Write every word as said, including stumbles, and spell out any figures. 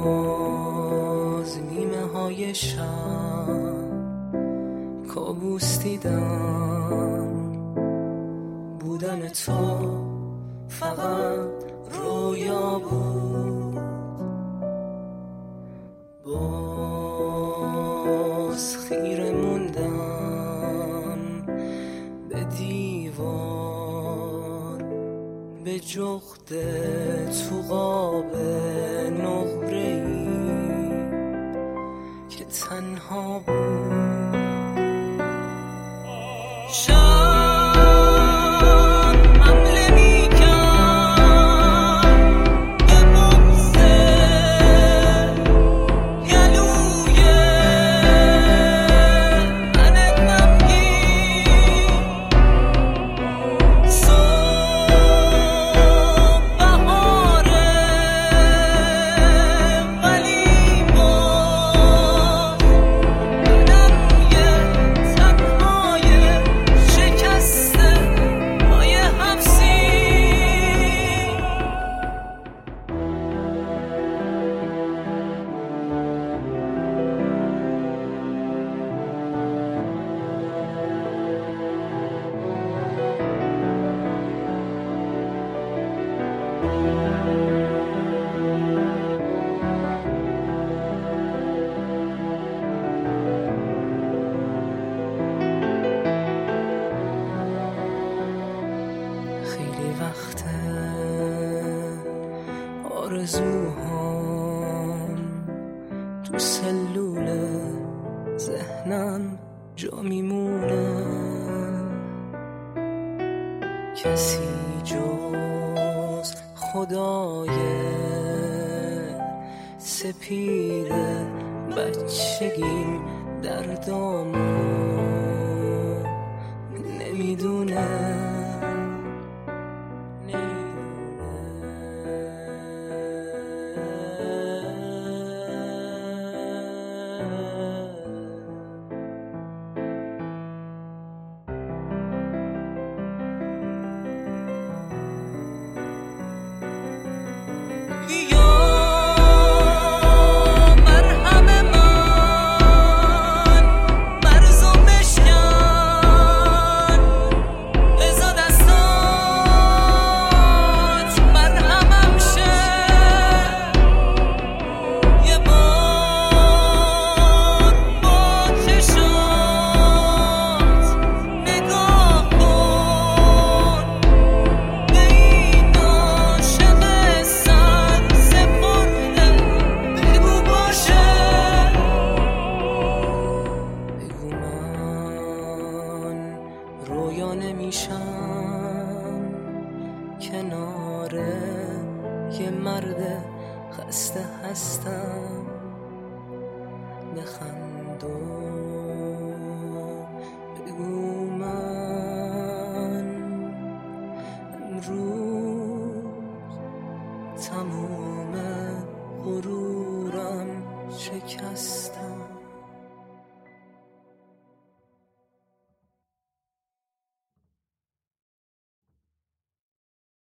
باز نیمه های شب کابوس دیدم، بودن تو فقط رویا بود. باز خیره موندم به دیوار، به جغد تو قاب نقره‌ای که تنها بود. خیلی وقته آرزوهام تو سلول ذهنم جا میمونه، کسی جز خدای سپید بچگیم در دامو نمیدونه. رویا نمیشم کنار یه مرد خسته هستم، بخند و بگو من امروز تموم غرورم شکستم.